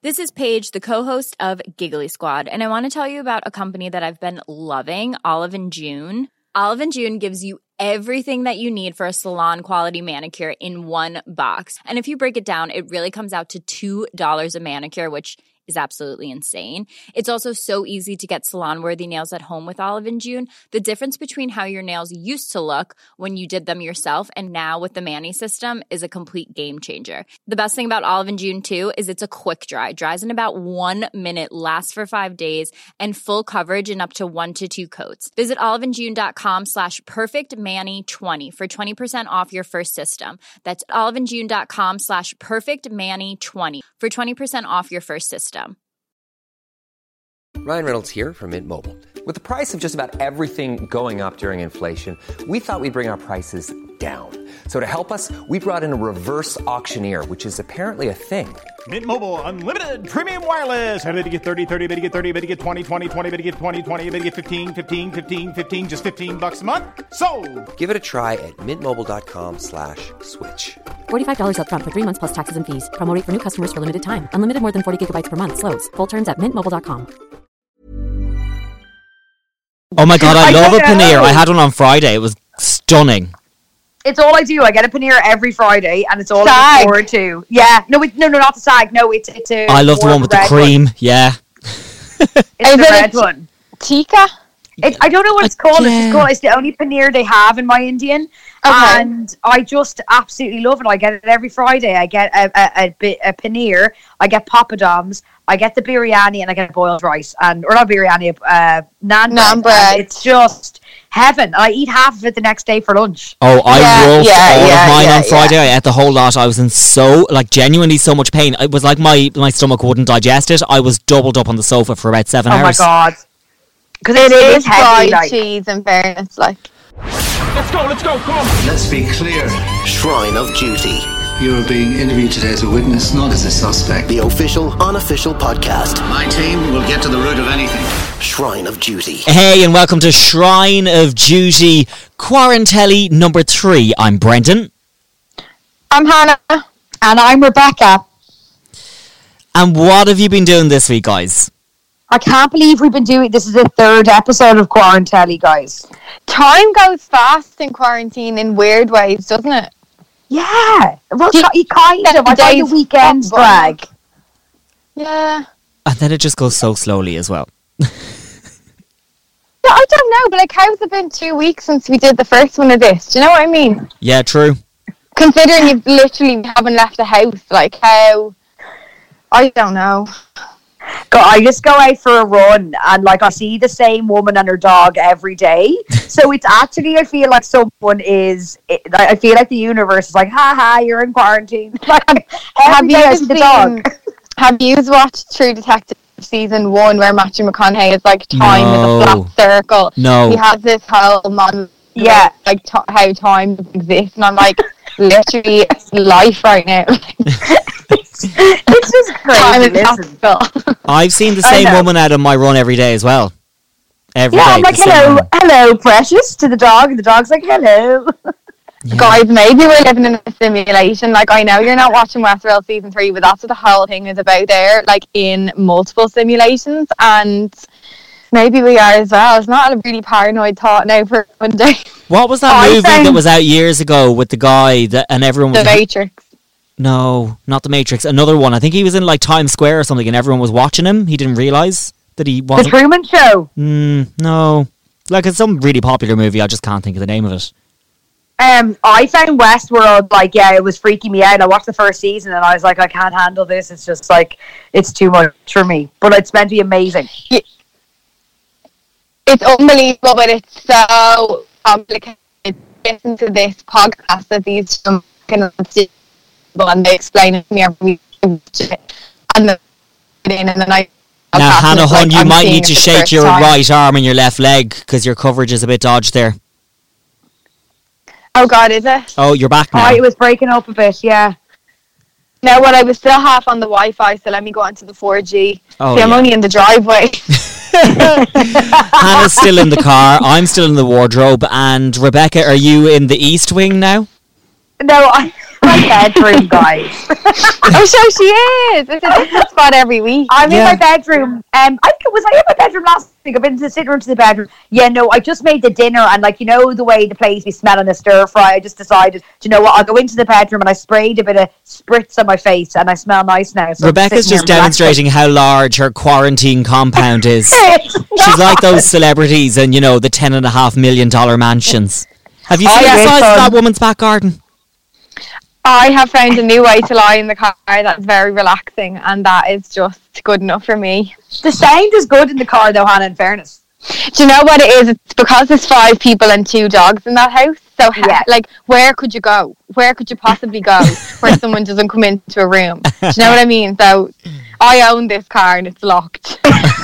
This is Paige, the co-host of Giggly Squad, and I want to tell you about a company that I've been loving, Olive & June. Olive & June gives you everything that you need for a salon-quality manicure in one box. And if you break it down, it really comes out to $2 a manicure, which is absolutely insane. It's also so easy to get salon-worthy nails at home with Olive & June. The difference between how your nails used to look when you did them yourself and now with the Mani system is a complete game changer. The best thing about Olive & June, too, is it's a quick dry. Dries in about 1 minute, lasts for 5 days, and full coverage in up to 1 to 2 coats. Visit oliveandjune.com/perfectmani20 for 20% off your first system. That's oliveandjune.com/perfectmani20 for 20% off your first system. Ryan Reynolds here from Mint Mobile. With the price of just about everything going up during inflation, we thought we'd bring our prices down. So to help us, we brought in a reverse auctioneer, which is apparently a thing. Mint Mobile Unlimited Premium Wireless. How to get 30, 30, bit to get 30, bit to get 20, 20, 20, bit to get 20, 20, bit to get 15, 15, 15, 15, just $15 a month? Sold! Give it a try at mintmobile.com/switch. $45 up front for 3 months plus taxes and fees. Promo rate for new customers for limited time. Unlimited more than 40 gigabytes per month. Slows full terms at mintmobile.com. Oh my God, I love a paneer. I had one on Friday. It was stunning. It's all I do. I get a paneer every Friday, and it's all I look forward to. Yeah, no, not the sag. No, it's a. I love the one with the cream. One. Yeah, it's the red one. Tikka. I don't know what it's called. Yeah. It's the only paneer they have in my Indian, and I just absolutely love it. I get it every Friday. I get a paneer. I get papadums. I get the biryani, and I get boiled rice, or not biryani, naan bread. It's just heaven. I eat half of it the next day for lunch. Oh, I rolled all of mine on Friday. I ate the whole lot. I was in genuinely so much pain. It was like my stomach wouldn't digest it. I was doubled up on the sofa for about 7 hours. Oh my God. Because it is fried cheese, in fairness, like. Let's go, come on. Let's be clear. Shrine of Duty. You're being interviewed today as a witness, not as a suspect. The official, unofficial podcast. My team will get to the root of anything. Shrine of Duty. Hey, and welcome to Shrine of Duty, Quarantelli number 3. I'm Brendan. I'm Hannah. And I'm Rebecca. And what have you been doing this week, guys? I can't believe we've been doing this. Is the 3rd episode of Quarantelli, guys. Time goes fast in quarantine in weird ways, doesn't it? Yeah. Well, kind of. I find the weekends drag. Yeah. And then it just goes so slowly as well. Yeah, I don't know, but like, how's it been 2 weeks since we did the first one of this? Do you know what I mean? Yeah, true. Considering you literally haven't left the house, like how... I don't know. I just go out for a run and I see the same woman and her dog every day. So it's actually, I feel like I feel like the universe is like, ha, you're in quarantine. Have you watched True Detective season 1 where Matthew McConaughey is like time is a flat circle? No. He has this whole model, how time exists, and I'm like, literally life right now. It's just crazy. I've seen the same woman out on my run every day as well. Every day. I'm like, hello, precious, to the dog, and the dog's like, hello. Yeah. Guys, maybe we're living in a simulation. Like, I know you're not watching Westworld season 3, but that's what the whole thing is about there, like in multiple simulations, and maybe we are as well. It's not a really paranoid thought now for one day. What was that movie that was out years ago with the guy and everyone was... The Matrix. No, not The Matrix. Another one. I think he was in like Times Square or something and everyone was watching him. He didn't realise that he wasn't... The Truman Show? No. Like, it's some really popular movie. I just can't think of the name of it. I found Westworld, it was freaking me out. I watched the first season and I was like, I can't handle this. It's just like, it's too much for me. But it's meant to be amazing. It's unbelievable, but it's so complicated. Listen to this podcast that these and they explain it to me every week. And then I... Now, Hannah Hun, you might need to shake your right arm and your left leg because your coverage is a bit dodged there. Oh God, is it? Oh, you're back now. Oh, it was breaking up a bit, yeah. No, well, I was still half on the Wi-Fi, so let me go onto the 4G. Oh, I'm only in the driveway. Hannah's still in the car, I'm still in the wardrobe, and Rebecca, are you in the East Wing now? No, my bedroom, guys. Oh, so she is. It's a different spot every week. I'm in my bedroom. I in my bedroom last week. I've been to the sitting room to the bedroom. Yeah, no, I just made the dinner, and like, you know, the way the place be smelling a stir fry, I just decided, do you know what, I'll go into the bedroom, and I sprayed a bit of spritz on my face, and I smell nice now. So Rebecca's just demonstrating how large her quarantine compound is. She's like those celebrities and, you know, the $10.5 million mansions. Have you seen the size of that woman's back garden? I have found a new way to lie in the car that's very relaxing, and that is just good enough for me. The sound is good in the car, though, Hannah, in fairness. Do you know what it is? It's because there's 5 people and 2 dogs in that house. So, like, where could you go? Where could you possibly go where someone doesn't come into a room? Do you know what I mean? So, I own this car and it's locked.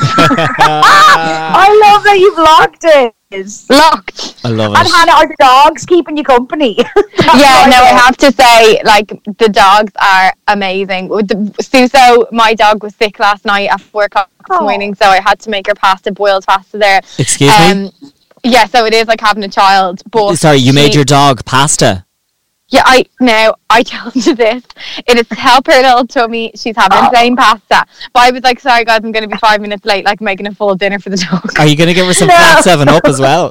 I love that you've locked it. Locked. I love it. And Hannah, are the dogs keeping you company? I have to say, like, the dogs are amazing. Suso, my dog, was sick last night at 4 o'clock this morning, so I had to make her pasta, boiled pasta there. Excuse me? Yeah, so it is like having a child. But sorry, you made your dog pasta? Yeah, I told you this. It is to help her little tummy. She's having plain pasta. But I was like, sorry guys, I'm going to be 5 minutes late, like making a full dinner for the dog. Are you going to give her some flat 7-Up as well?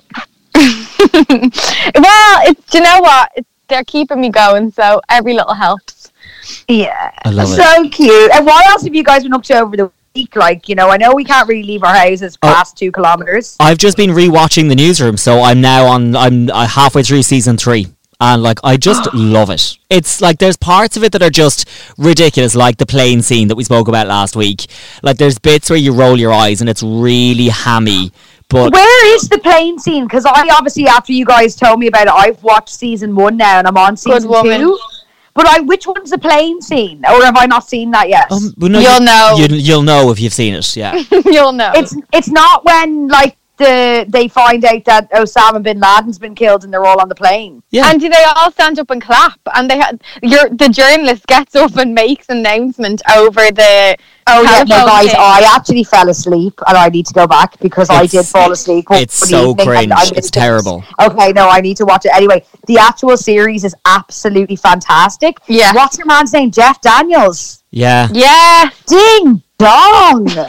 Well, do you know what? They're keeping me going, so every little helps. Yeah. I love it. So cute. And what else have you guys been up to over the week? Like, you know, I know we can't really leave our houses past 2 kilometres. I've just been rewatching The Newsroom, so I'm halfway through season 3. And like, I just love it. It's like, there's parts of it that are just ridiculous, like the plane scene that we spoke about last week. Like, there's bits where you roll your eyes and it's really hammy. But where is the plane scene? Because I obviously, after you guys told me about it, I've watched season 1 now and I'm on season 2. But which one's the plane scene? Or have I not seen that yet? Well, no, you'll know. You'll know if you've seen it, yeah. You'll know. It's not when, like, they find out that Osama bin Laden's been killed and they're all on the plane. Yeah. And do they all stand up and clap? And the journalist gets up and makes an announcement over the guys, I actually fell asleep and I need to go back because I did fall asleep. It's so cringe. It's terrible. Okay, no, I need to watch it. Anyway, the actual series is absolutely fantastic. Yeah. What's your man's name? Jeff Daniels. Yeah. Yeah. Ding dong. Who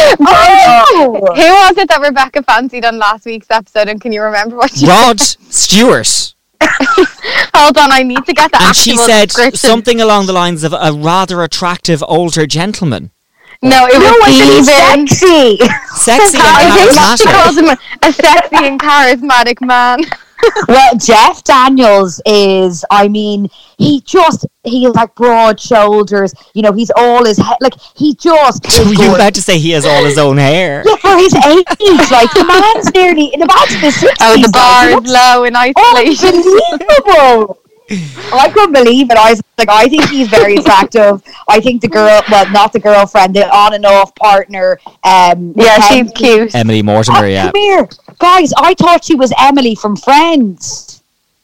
was it that Rebecca fancied on last week's episode? And can you remember what she Rod Stewart. Hold on, I need to get the and actual she said description. Something along the lines of a rather attractive older gentleman. No, it was sexy. Sexy and charismatic. She calls him a sexy and charismatic man. Well, Jeff Daniels is, I mean, he has like broad shoulders, you know, he's all his head, like, he just Were you about to say he has all his own hair? Yeah, for his age, like, the man's nearly, imagine the 60s. Oh, the bar is low in isolation. Unbelievable. I couldn't believe it. I was like, I think he's very attractive. I think the girl, well, not the girlfriend, the on and off partner. She's cute. Emily Mortimer, yeah. Come here. Guys, I thought she was Emily from Friends.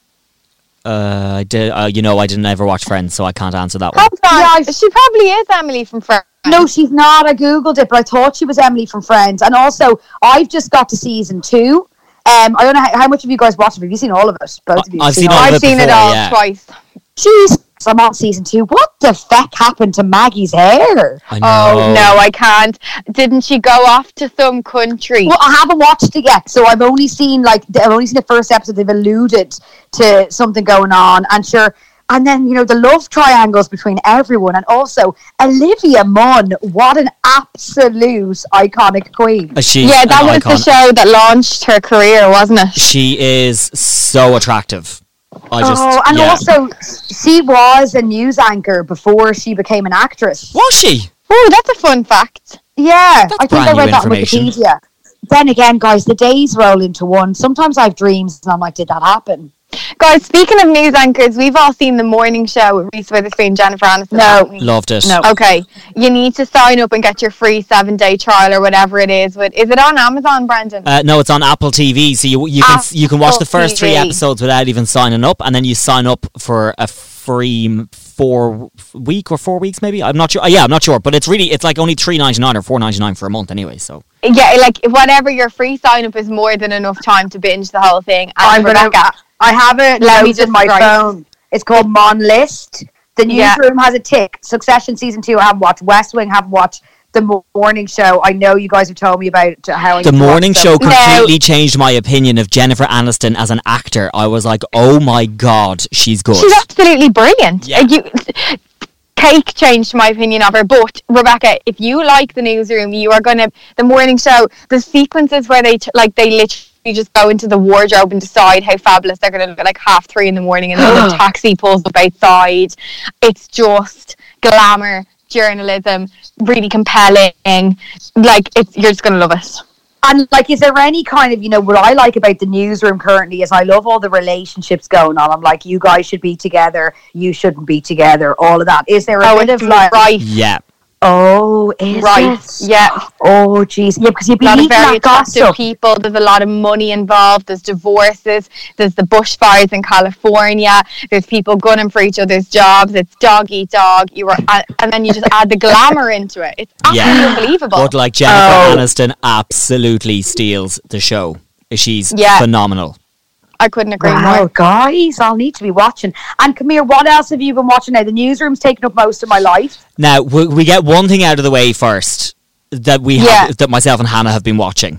I did. I didn't ever watch Friends, so I can't answer that one. Yeah, she probably is Emily from Friends. No, she's not. I googled it, but I thought she was Emily from Friends. And also, I've just got to season 2. I don't know how much of you guys watched it. Have you seen all of it? Both of you. I've seen all of it. I've seen it all twice. Jeez, I'm on season 2. What the feck happened to Maggie's hair? I know. Oh no, I can't. Didn't she go off to some country? Well, I haven't watched it yet, so I've only seen the first episode. They've alluded to something going on, and sure. And then, you know, the love triangles between everyone. And also, Olivia Munn, what an absolute iconic queen. That was the show that launched her career, wasn't it? She is so attractive. Also, she was a news anchor before she became an actress. Was she? Oh, that's a fun fact. Yeah, that's I think I read that on Wikipedia. Then again, guys, the days roll into one. Sometimes I have dreams and I'm like, did that happen? Guys, speaking of news anchors, we've all seen The Morning Show with Reese Witherspoon and Jennifer Aniston. No. Loved it. No. Okay. You need to sign up and get your free 7-day trial or whatever it is. Is it on Amazon, Brandon? No, it's on Apple TV. So you can watch the first 3 episodes without even signing up, and then you sign up for a free 4-week or 4 weeks maybe. I'm not sure. I'm not sure, but it's like only $3.99 or $4.99 for a month anyway. So yeah, like whatever your free sign up is more than enough time to binge the whole thing. And I have it. Let me just my phone. It's called Mon List. The Newsroom has a tick. Succession season 2 I haven't watched. West Wing haven't watched. The Morning Show, I know you guys have told me about how The Morning Show completely changed my opinion of Jennifer Aniston as an actor. I was like, oh my God, she's good. She's absolutely brilliant. Yeah. Cake changed my opinion of her, but Rebecca, if you like The Newsroom, you are gonna. The Morning Show, the sequences where they literally just go into the wardrobe and decide how fabulous they're gonna look at like 3:30 in the morning, and then the taxi pulls up outside. It's just glamour journalism, really compelling. Like, you're just gonna love it. And like, is there any kind of, what I like about The Newsroom currently is I love all the relationships going on. I'm like, you guys should be together, you shouldn't be together, all of that. Is there a bit of like, right? Yeah. Oh, is right? It? Yeah. Oh, jeez. Yeah, because you'd be a lot of very attractive attractive people. There's a lot of money involved. There's divorces. There's the bushfires in California. There's people gunning for each other's jobs. It's dog eat dog. And then you just add the glamour into it. It's absolutely unbelievable. But like Jennifer Aniston absolutely steals the show. She's phenomenal. I couldn't agree more. Wow, guys, I'll need to be watching. And come here, what else have you been watching now? The Newsroom's taken up most of my life. Now, we get one thing out of the way first that that myself and Hannah have been watching.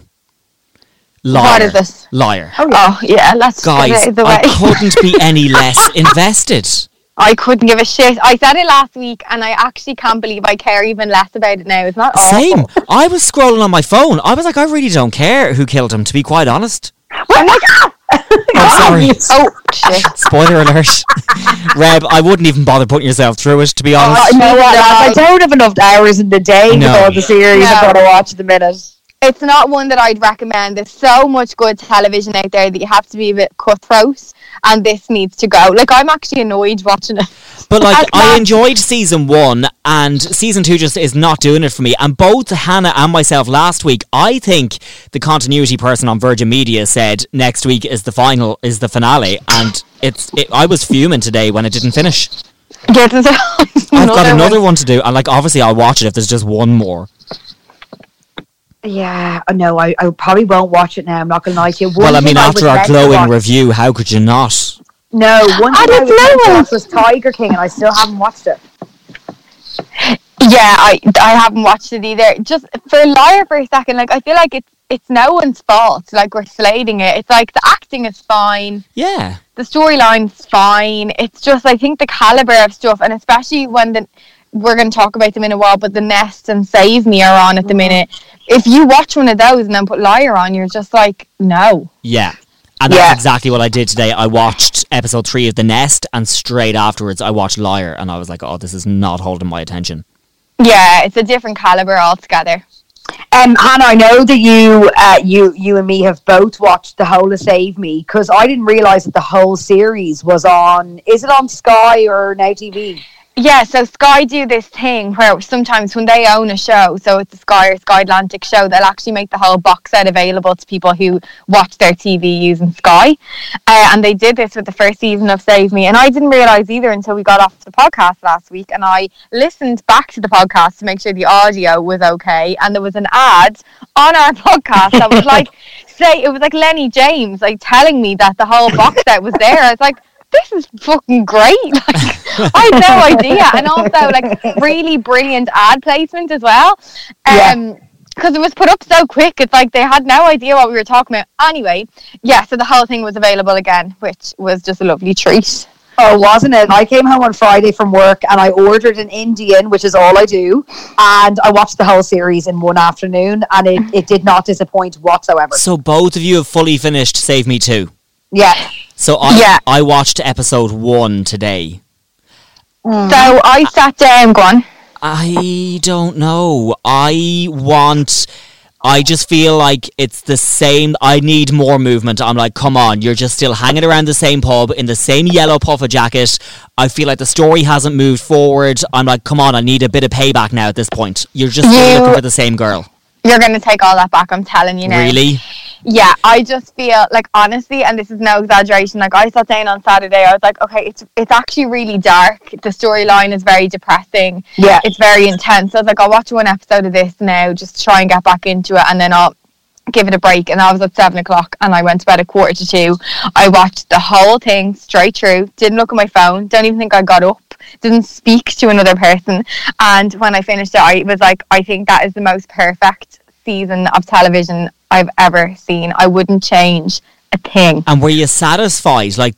Liar. What is this? Liar. Oh yeah, let's guys, get it out of the way. I couldn't be any less invested. I couldn't give a shit. I said it last week, and I actually can't believe I care even less about it now. It's not awful. Same. I was scrolling on my phone. I was like, I really don't care who killed him, to be quite honest. I'm like, I'm sorry. Oh, shit. Spoiler alert. Reb, I wouldn't even bother putting yourself through it, to be honest. You know what, I don't have enough hours in the day with all the series I've got to watch at the minute. It's not one that I'd recommend. There's so much good television out there that you have to be a bit cutthroat, and this needs to go. Like, I'm actually annoyed watching it. But like, I enjoyed season 1, and season 2 just is not doing it for me. And both Hannah and myself last week, I think the continuity person on Virgin Media said next week is the finale, and I was fuming today when it didn't finish. I've got another one to do, and like, obviously I'll watch it if there's just one more. Yeah, no, I probably won't watch it now. I'm not going to lie to you. Well, I mean, after our glowing review, how could you not? No, one thing I watched was Tiger King, and I still haven't watched it. Yeah, I haven't watched it either. Just for Liar for a second, like, I feel like it's no one's fault. Like, we're slating it. It's like the acting is fine. Yeah. The storyline's fine. It's just, I think the caliber of stuff, and especially when we're going to talk about them in a while, but The Nest and Save Me are on at the minute. If you watch one of those and then put Liar on, you're just like, no. Yeah. And that's exactly what I did today. I watched episode 3 of The Nest, and straight afterwards I watched Liar, and I was like, oh, this is not holding my attention. Yeah, it's a different caliber altogether. Hannah, I know that you and me have both watched the whole of Save Me, because I didn't realise that the whole series was on. Is it on Sky or Now TV? Yeah, so Sky do this thing where sometimes when they own a show, so it's a Sky or Sky Atlantic show, they'll actually make the whole box set available to people who watch their TV using Sky. And they did this with the first season of Save Me. And I didn't realise either until we got off the podcast last week. And I listened back to the podcast to make sure the audio was okay. And there was an ad on our podcast that was like, it was like Lenny James, like telling me that the whole box set was there. I was like, this is fucking great. Like, I had no idea. And also, like, really brilliant ad placement as well. Because it was put up so quick. It's like they had no idea what we were talking about. Anyway, so the whole thing was available again, which was just a lovely treat. Oh, wasn't it? I came home on Friday from work and I ordered an Indian, which is all I do. And I watched the whole series in one afternoon, and it did not disappoint whatsoever. So both of you have fully finished Save Me 2? Yeah. So I watched episode 1 today. So I sat down, go on. I don't know. I just feel like it's the same. I need more movement. I'm like, come on, you're just still hanging around the same pub in the same yellow puffer jacket. I feel like the story hasn't moved forward. I'm like, come on, I need a bit of payback now at this point. You're just still looking for the same girl. You're going to take all that back, I'm telling you now. Really? Yeah, I just feel like, honestly, and this is no exaggeration, like I sat down on Saturday, I was like, okay, it's actually really dark. The storyline is very depressing. Yeah. It's very intense. I was like, I'll watch one episode of this now, just try and get back into it, and then I'll give it a break, and that was at 7 o'clock, and I went to bed at 1:45. I watched the whole thing straight through, didn't look at my phone, don't even think I got up, didn't speak to another person, and when I finished it, I was like, I think that is the most perfect season of television I've ever seen. I wouldn't change a thing. And were you satisfied? Like,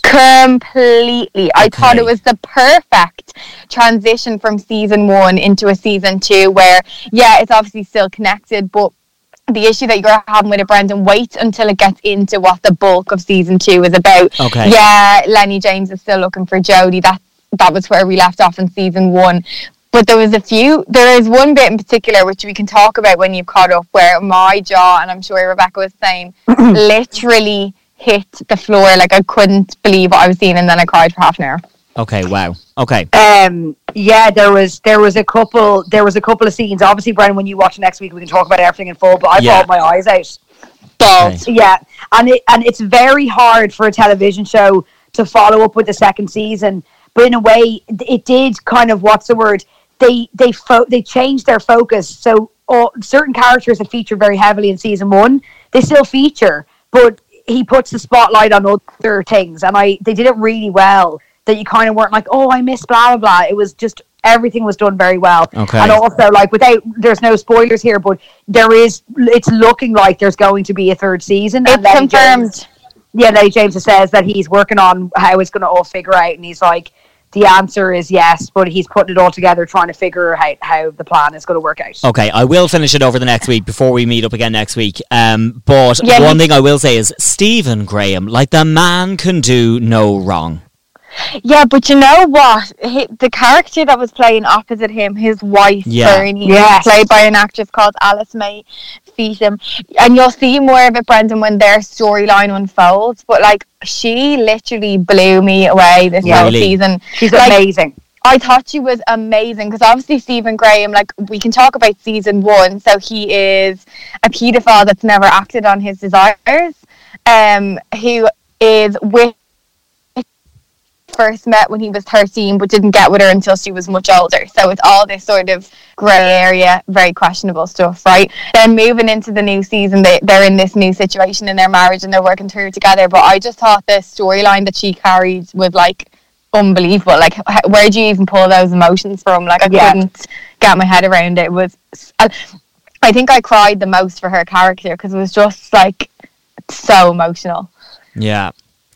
Completely. I thought it was the perfect transition from season 1 into a season 2 where, yeah, it's obviously still connected, but the issue that you're having with it, Brendan, wait until it gets into what the bulk of season 2 is about. Okay. Yeah, Lenny James is still looking for Jodie. That was where we left off in season 1. But there is one bit in particular which we can talk about when you've caught up, where my jaw, and I'm sure Rebecca was saying, literally hit the floor. Like, I couldn't believe what I was seeing, and then I cried for half an hour. Okay, wow. Okay. Yeah, there was a couple of scenes. Obviously, Brendan, when you watch next week, we can talk about everything in full. But I bawled my eyes out. Okay. Yeah, and it's very hard for a television show to follow up with the second season. But in a way, it did kind of, what's the word? They changed their focus. So certain characters that featured very heavily in season 1, they still feature, but he puts the spotlight on other things, and they did it really well. That you kind of weren't like, oh, I missed blah, blah, blah. It was just, everything was done very well. Okay. And also, like, there's no spoilers here, but it's looking like there's going to be a third season. It's confirmed. Lenny James says that he's working on how it's going to all figure out, and he's like, the answer is yes, but he's putting it all together, trying to figure out how the plan is going to work out. Okay, I will finish it over the next week before we meet up again next week. But one thing I will say is Stephen Graham, like, the man can do no wrong. Yeah, but you know what? The character that was playing opposite him, his wife, Bernie, played by an actress called Alice May Feetham. And you'll see more of it, Brendan, when their storyline unfolds. But, like, she literally blew me away this whole season. She's amazing. I thought she was amazing, because obviously Stephen Graham, like, we can talk about season 1. So he is a paedophile that's never acted on his desires, who is with first met when he was 13 but didn't get with her until she was much older. So it's all this sort of grey area, very questionable stuff, right? Then moving into the new season, they're in this new situation in their marriage and they're working through it together. But I just thought the storyline that she carried was, like, unbelievable. Like, where do you even pull those emotions from? Like, I couldn't get my head around it. It was, I think I cried the most for her character, because it was just, like, so emotional. Yeah,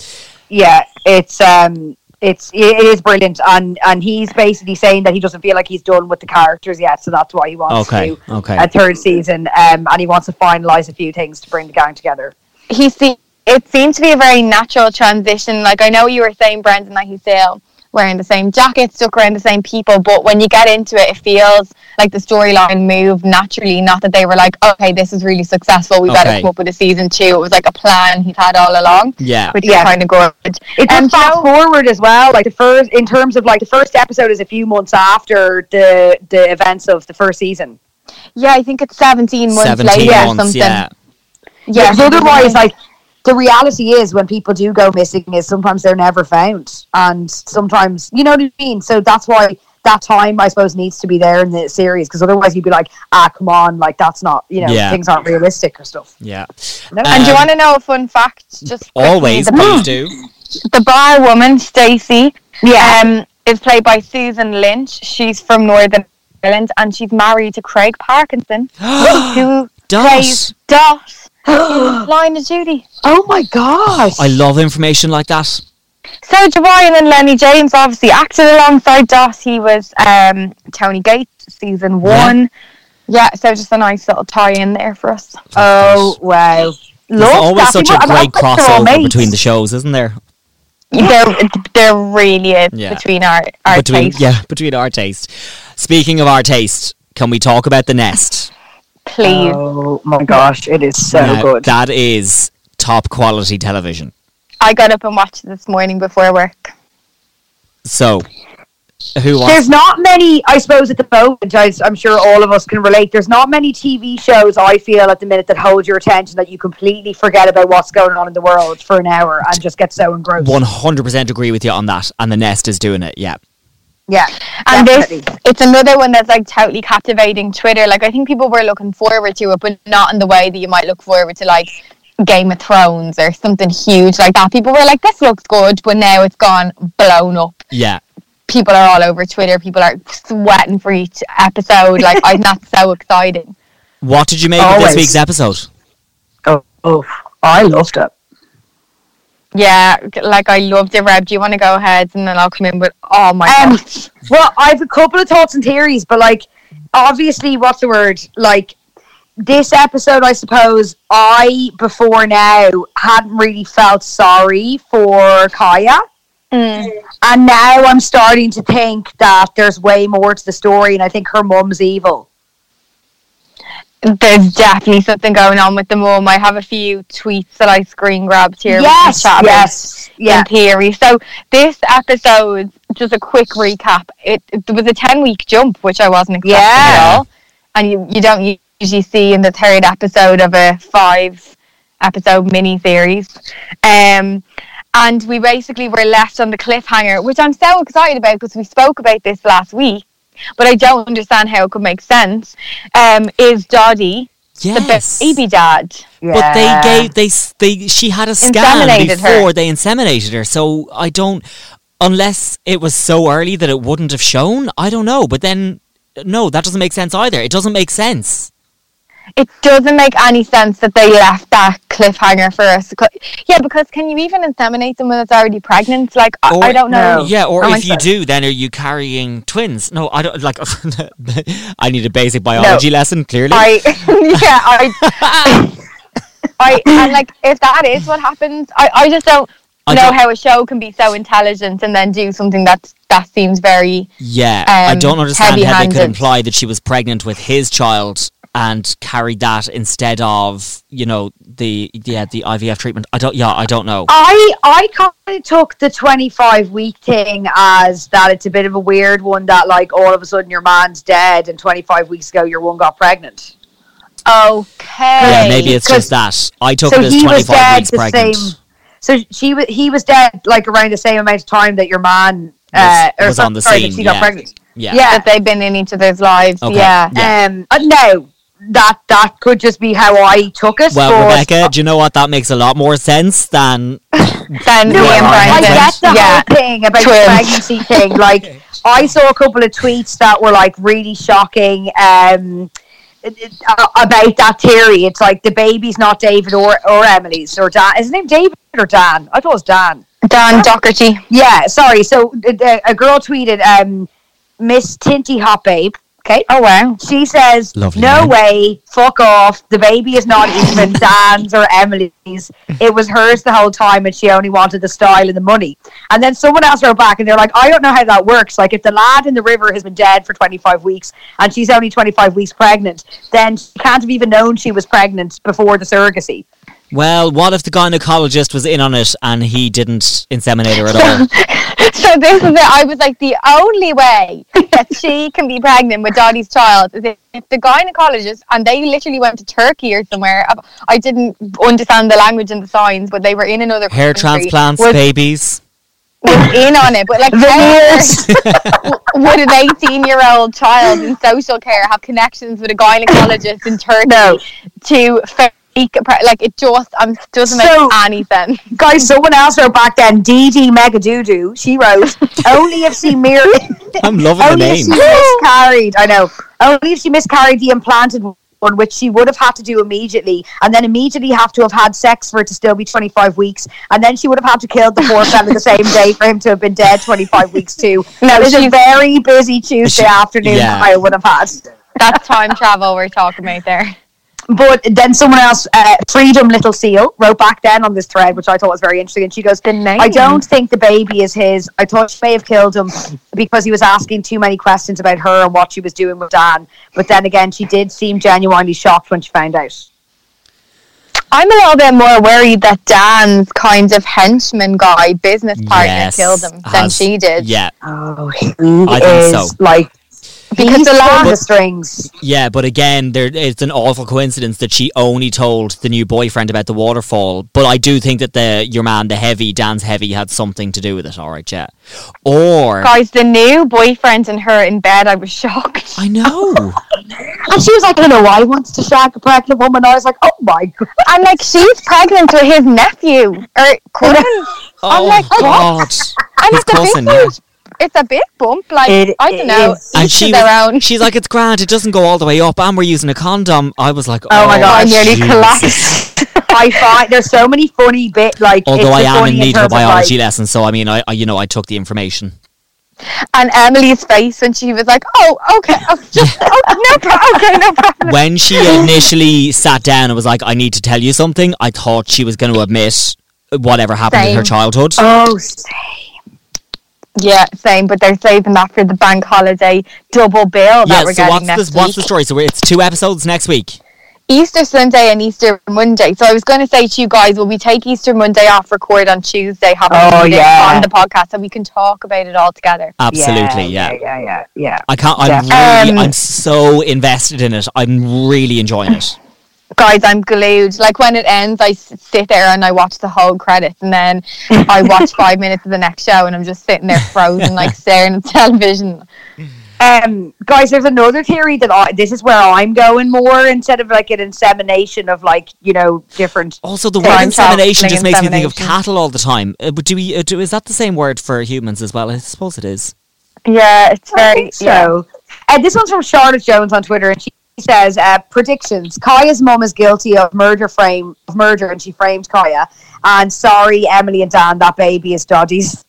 it is brilliant, and he's basically saying that he doesn't feel like he's done with the characters yet, so that's why he wants to do a third season, and he wants to finalise a few things to bring the gang together. It seemed to be a very natural transition. Like, I know you were saying, Brendan, that he's still wearing the same jacket, stuck around the same people, but when you get into it, it feels like the storyline moved naturally. Not that they were like, okay, this is really successful, we better come up with a season 2. It was like a plan he's had all along, which is kind of good. It's fast forward as well. Like, in terms of, like, the first episode is a few months after the events of the first season. Yeah, I think it's 17 months later or something. Yeah, because otherwise, like, the reality is, when people do go missing, is sometimes they're never found, and sometimes, you know what I mean? So that's why that time, I suppose, needs to be there in the series, because otherwise you'd be like, come on, like, that's not, things aren't realistic or stuff. Yeah. And do you want to know a fun fact? Just always, please do. The bar woman, Stacey, is played by Susan Lynch. She's from Northern Ireland, and she's married to Craig Parkinson, who plays Dot. Line of Judy. Oh my gosh, I love information like that. So Jawine and Lenny James obviously acted alongside Dot. He was Tony Gates, season 1. Yeah, so just a nice little tie in there for us. Oh wow, there's always such a great crossover between the shows, isn't there? There really is between our taste. Yeah, between our taste. Speaking of our taste, can we talk about The Nest? Please. Oh my gosh, it is so good. That is top quality television. I got up and watched it this morning before work. So, who wants? There's not many, I suppose, at the moment, I'm sure all of us can relate, there's not many TV shows, I feel, at the minute that hold your attention, that you completely forget about what's going on in the world for an hour and just get so engrossed. 100% agree with you on that, and The Nest is doing it, yeah. Yeah. And definitely. it's another one that's like totally captivating Twitter. Like I think people were looking forward to it, but not in the way that you might look forward to like Game of Thrones or something huge like that. People were like, this looks good, but now it's gone blown up. Yeah. People are all over Twitter. People are sweating for each episode. Like, I'm not so exciting. What did you make of this week's episode? Oh, I loved it. Yeah, like I loved it. Reb, do you want to go ahead and then I'll come in with all my thoughts? Well, I have a couple of thoughts and theories, but like, obviously, what's the word? Like, this episode, I suppose, before now, hadn't really felt sorry for Kaya. And now I'm starting to think that there's way more to the story, and I think her mum's evil. There's definitely something going on with the mum. I have a few tweets that I screen grabbed here. In theory. So this episode, just a quick recap. It was a 10-week jump, which I wasn't expecting at all. And you don't usually see in the third episode of a 5-episode mini-series. And we basically were left on the cliffhanger, which I'm so excited about because we spoke about this last week, but I don't understand how it could make sense. Is Dottie the baby dad? Yeah. But she had a scan before they inseminated her, so I don't, unless it was so early that it wouldn't have shown, I don't know. But then, no, that doesn't make sense either. It doesn't make sense. It doesn't make any sense that they left that cliffhanger for us. Yeah, because can you even inseminate someone that's already pregnant? Like, I don't know. Yeah, or if you do, then are you carrying twins? No, I don't, like, I need a basic biology lesson, clearly. And like, if that is what happens, I just don't know how a show can be so intelligent and then do something that seems very I don't understand how they could imply that she was pregnant with his child and carried that instead of, the IVF treatment. I don't know. I kind of took the 25-week thing as that it's a bit of a weird one that, like, all of a sudden your man's dead and 25 weeks ago your one got pregnant. Okay. Yeah, maybe it's just that. I took it as 25 weeks pregnant. So he was dead, like, around the same amount of time that your man was on the scene. That she got pregnant. Yeah. That they've been in each other's lives. Okay. Yeah. No. That could just be how I took it. Well, Rebecca, do you know what? That makes a lot more sense than me and Brandon. I get the whole thing about the pregnancy thing. Like, I saw a couple of tweets that were like really shocking about that theory. It's like the baby's not David or Emily's or Dan. Is his name David or Dan? I thought it was Dan. Dan Docherty. Yeah, sorry. So a girl tweeted, Miss Tinty Hot Babe. Okay. Oh, wow. She says, lovely no name. way, fuck off. The baby is not even Dan's or Emily's. It was hers the whole time and she only wanted the style and the money. And then someone asked her back and they're like, I don't know how that works. Like, if the lad in the river has been dead for 25 weeks and she's only 25 weeks pregnant, then she can't have even known she was pregnant before the surrogacy. Well, what if the gynecologist was in on it and he didn't inseminate her at all? So this is it. I was like, the only way that she can be pregnant with Dottie's child is if the gynecologist, and they literally went to Turkey or somewhere. I didn't understand the language and the signs, but they were in another hair country. transplants, babies. Was in on it, but like, would an 18-year-old child in social care have connections with a gynecologist in Turkey to like, it just doesn't make any sense. Guys, someone else wrote back then, Dee Megadoodoo. She wrote, only if she I'm loving the name. Only if she miscarried the implanted one, which she would have had to do immediately, and then immediately have to have had sex for it to still be 25 weeks, and then she would have had to kill the poor fella the same day for him to have been dead 25 weeks too. No, it's a very busy Tuesday afternoon I would have had. That's time travel we're talking about there. But then someone else, Freedom Little Seal, wrote back then on this thread, which I thought was very interesting. And she goes, I don't think the baby is his. I thought she may have killed him because he was asking too many questions about her and what she was doing with Dan. But then again, she did seem genuinely shocked when she found out. I'm a little bit more worried that Dan's kind of henchman guy, business partner, killed him than she did. Yeah. Oh, he I think is so. Like Because the strings. Yeah, but again, it's an awful coincidence that she only told the new boyfriend about the waterfall. But I do think that your man, Dan's Heavy, had something to do with it. All right, yeah. Or guys, the new boyfriend and her in bed, I was shocked. I know. And she was like, I don't know why he wants to shag a pregnant woman. I was like, oh my god. I'm like, she's pregnant with his nephew or cousin. I'm like, God. what? And His cousin, yeah. It's a big bump, like, I don't know. And she's like, it's grand, it doesn't go all the way up, and we're using a condom. I was like, oh my god, I nearly collapsed. I find there's so many funny bits, like, although I am in need of a biology lesson, so I mean, I took the information. And Emily's face when she was like, no problem. When she initially sat down and was like, I need to tell you something, I thought she was going to admit whatever happened in her childhood. Oh, same. Yeah, same, but they're saving that for the bank holiday double bill that we're getting next week. What's the story? So it's 2 episodes next week. Easter Sunday and Easter Monday. So I was going to say to you guys, will we take Easter Monday off, record on Tuesday, have a meeting on the podcast so we can talk about it all together? Absolutely, yeah. I can't. I'm so invested in it. I'm really enjoying it. Guys, I'm glued. Like, when it ends, I sit there and I watch the whole credits, and then I watch 5 minutes of the next show, and I'm just sitting there frozen, like staring at television. Guys, there's another theory that this is where I'm going more, instead of like an insemination of, like, you know, different. Also, the word insemination just makes me think of cattle all the time. Is that the same word for humans as well? I suppose it is. Yeah, it's very so. This one's from Charlotte Jones on Twitter, and she says, predictions. Kaya's mum is guilty of murder, and she framed Kaya. And sorry, Emily and Dan, that baby is Doddy's.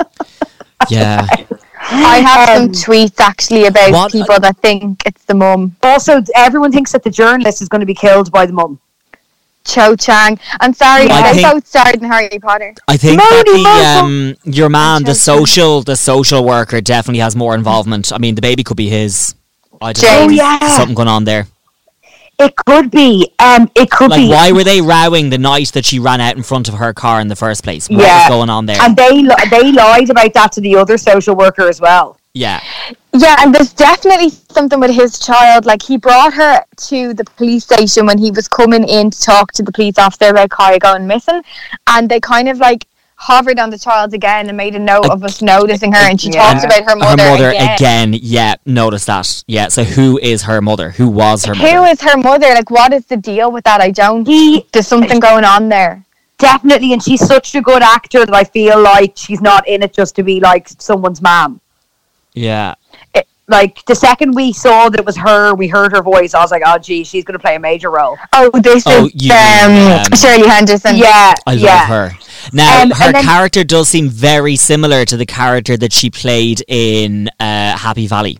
Yeah. I have some tweets actually about people that think it's the mum. Also, everyone thinks that the journalist is going to be killed by the mum. Cho Chang. I'm sorry, they both starred in Harry Potter. I think that your man, the social worker, definitely has more involvement. I mean, the baby could be his. I don't know. Something going on there. It could be. It could be. Why were they rowing the night that she ran out in front of her car in the first place? What was going on there? And they lied about that to the other social worker as well. Yeah. Yeah, and there's definitely something with his child. Like, he brought her to the police station when he was coming in to talk to the police officer about Kaya going missing, and they kind of like hovered on the child again and made a note of us noticing her, and she talked about her mother again. Yeah, notice that. Yeah, so who is her mother? Who was her mother? Who is her mother? Like, what is the deal with that? There's something going on there. Definitely, and she's such a good actor that I feel like she's not in it just to be like someone's mom. Yeah. Like, the second we saw that it was her, we heard her voice, I was like, oh gee, she's going to play a major role. Oh, this is Shirley Henderson. Yeah. I love her. Now, her character does seem very similar to the character that she played in Happy Valley.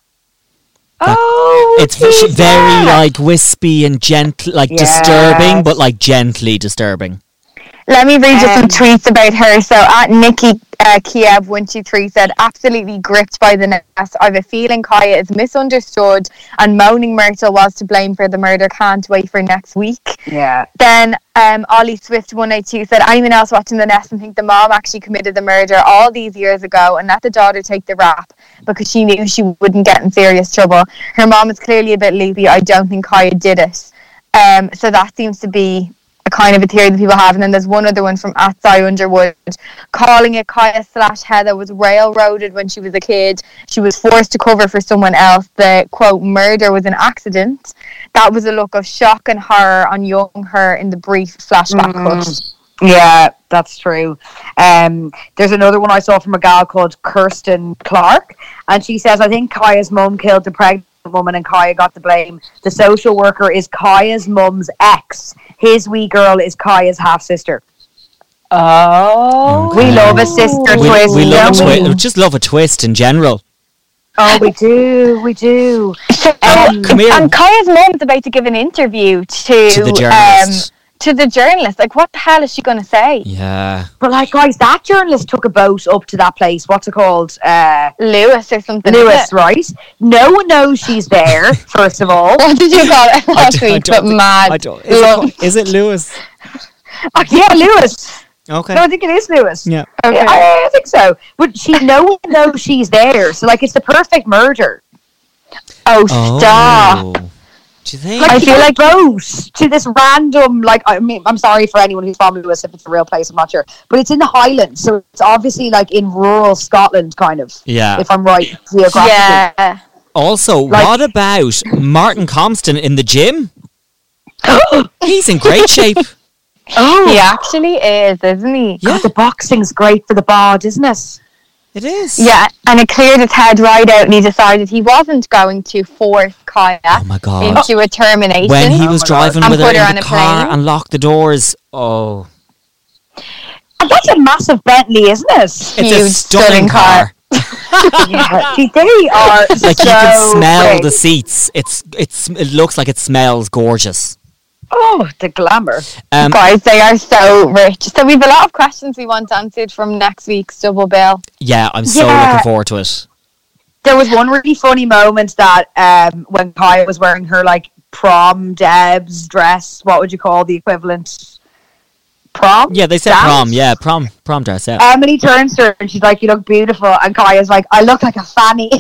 It's very, like, wispy and gentle, like, disturbing, but, like, gently disturbing. Let me read you some tweets about her. So, at Nikki Kiev123 said, absolutely gripped by the nest. I have a feeling Kaya is misunderstood and moaning Myrtle was to blame for the murder. Can't wait for next week. Yeah. Then Ollie Swift182 said, anyone else watching the nest and think the mom actually committed the murder all these years ago and let the daughter take the rap because she knew she wouldn't get in serious trouble. Her mom is clearly a bit loopy. I don't think Kaya did it. So that seems to be a kind of a theory that people have. And then there's one other one from @Cy Underwood calling it Kaya/Heather was railroaded when she was a kid. She was forced to cover for someone else. The quote murder was an accident. That was a look of shock and horror on young her in the brief flashback cut. Yeah, that's true. There's another one I saw from a gal called Kirsten Clark, and she says, I think Kaya's mum killed the pregnant woman and Kaya got the blame. The social worker is Kaya's mum's ex. His wee girl is Kaya's half-sister. Oh. We love a sister twist. We just love a twist in general. Oh, we do. Come here. And Kaya's mum's about to give an interview to the journalist. To the journalist. Like, what the hell is she going to say? Yeah. But, like, guys, that journalist took a boat up to that place. What's it called? Lewis or something. Lewis, right? No one knows she's there, first of all. What did you call it last week? Is it Lewis? Oh, yeah, Lewis. Okay. No, I think it is Lewis. Yeah. Okay. I think so. But no one knows she's there. So, like, it's the perfect murder. Oh, stop. Do you think? Like, I feel like boat to this random, like, I mean, I'm sorry for anyone who's from Lewis if it's a real place, I'm not sure, but it's in the Highlands, so it's obviously like in rural Scotland, kind of. Yeah. If I'm right geographically. Yeah. Also, Like- what about Martin Compston in the gym? He's in great shape. He actually is, isn't he? Yeah, God, the boxing's great for the bod, isn't it? it is. Yeah, and it cleared his head right out, and he decided he wasn't going to force Kaya Oh my God. into a termination. When he was driving And with her put her in on the a car plane. and locked the doors. Oh, And that's a massive Bentley, isn't it? it's a Huge, stunning stunning car. Yeah. See, they are Like you can so smell great. the seats. It looks like it smells gorgeous. Oh, the glamour. Guys, they are so rich. So we have a lot of questions we want answered from next week's double bill. Yeah, I'm so Yeah. looking forward to it. There was one really funny moment that when Kaya was wearing her like prom Deb's dress, what would you call the equivalent? Prom? Yeah, they said Dance? prom. Yeah, prom dress. Yeah. Emily turns to her and she's like, "You look beautiful," and Kaya's like, "I look like a fanny."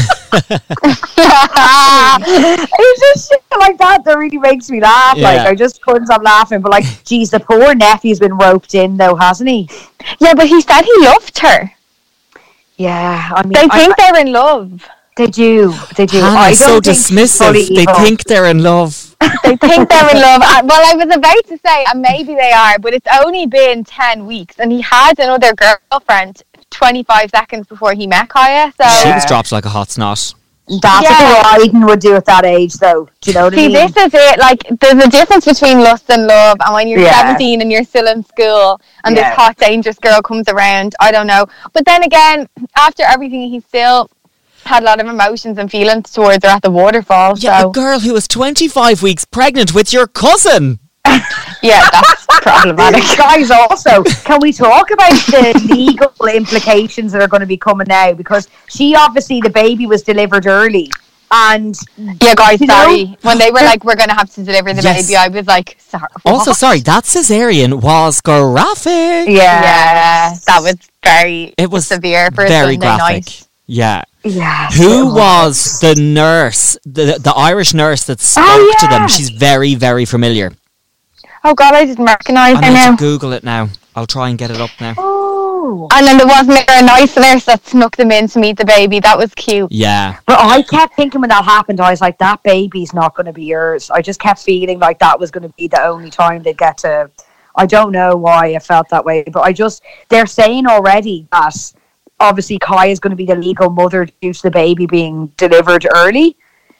It's just shit like that really makes me laugh. Yeah. Like, I just couldn't stop laughing. But like, geez, the poor nephew's been roped in though, hasn't he? Yeah, but he said he loved her. Yeah, I mean, They think they're in love. they do. They do. Hannah's I so don't think she's dismissive. fully They evil. think they're in love. They think they're in love. Well, I was about to say, and maybe they are, but it's only been 10 weeks, and he had another girlfriend 25 seconds before he met Kaya. So She was dropped like a hot snot. That's Yeah. what Aiden would do at that age, though. Do you know what I see, mean? this is it. Like, there's a difference between lust and love, and when you're Yeah. 17 and you're still in school, and Yeah. this hot, dangerous girl comes around, I don't know. But then again, after everything, he still had a lot of emotions and feelings towards her at the waterfall. Yeah, So a girl who was 25 weeks pregnant with your cousin. yeah, that's problematic. Guys, also, can we talk about the legal implications that are going to be coming now? Because she obviously, the baby was delivered early. And Yeah, guys, You know? sorry. When they were like, we're going to have to deliver the Yes. baby, I was like, sorry. Also, what? sorry, that cesarean was graphic. Yeah, that was very It was severe for a very Sunday graphic. night. Yeah. yeah, Who was the nurse, the Irish nurse that spoke to yeah. them? She's very, very familiar. Oh, God, I didn't recognise I her need now. to Google it now. I'll try and get it up now. Oh. And then there wasn't a nice nurse that snuck them in to meet the baby. That was cute. Yeah. But I kept thinking when that happened, I was like, that baby's not going to be yours. I just kept feeling like that was going to be the only time they'd get to. I don't know why I felt that way, but they're saying already that obviously Kai is going to be the legal mother due to the baby being delivered early.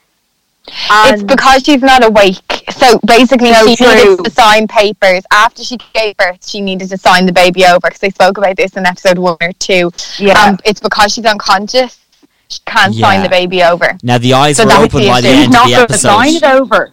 It's because she's not awake. So basically, So she true. needed to sign papers. After she gave birth, she needed to sign the baby over because they spoke about this in episode 1 or 2. Yeah. It's because she's unconscious. She can't Yeah. sign the baby over. Now, the eyes So were that was open the by the issue. She's end of not the going to sign it episode. over.